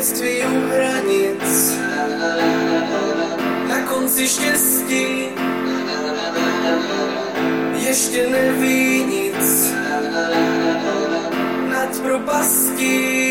dětství u hranic, na konci štěstí, ještě neví nic, nad propastí.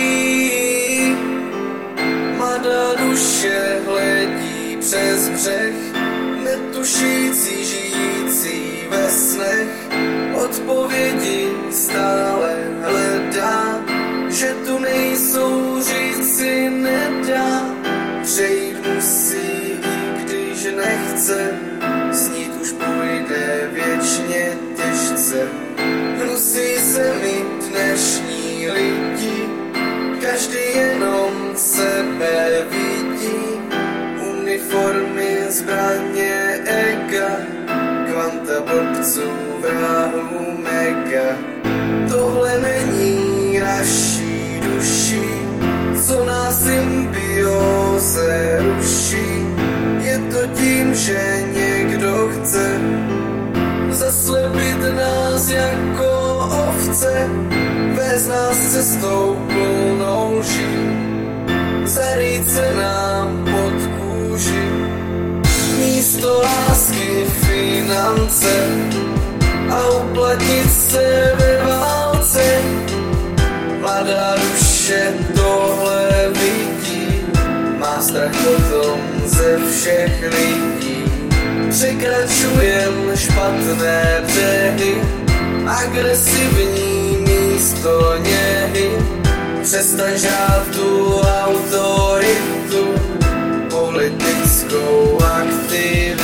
Mladá duše hledí přes břeh, netušící, žijící ve snech, odpovědi stále hledá, že tu nejsou, říct si nedá, přejít musí, i když nechce, snít už půjde věčně těžce. Hnusí se mi dnešní lidi, každý jenom sebe vidí, uniformy, zbraně, ega, kvanta blbců, vrahů, mega. Tohle není naší duší, co nás symbióze ruší. Je to tím, že někdo chce zaslepit nás jako ovce, vést nás cestou plnou lží, zarýt se nám pod kůži. Místo lásky finance a uplatnit se ve válce. Mladá duše tohle vidí, má strach potom ze všech lidí. Překračujem špatné břehy, agresivní místo něhy. Přestaň žát tu autoritu, politickou aktivitu.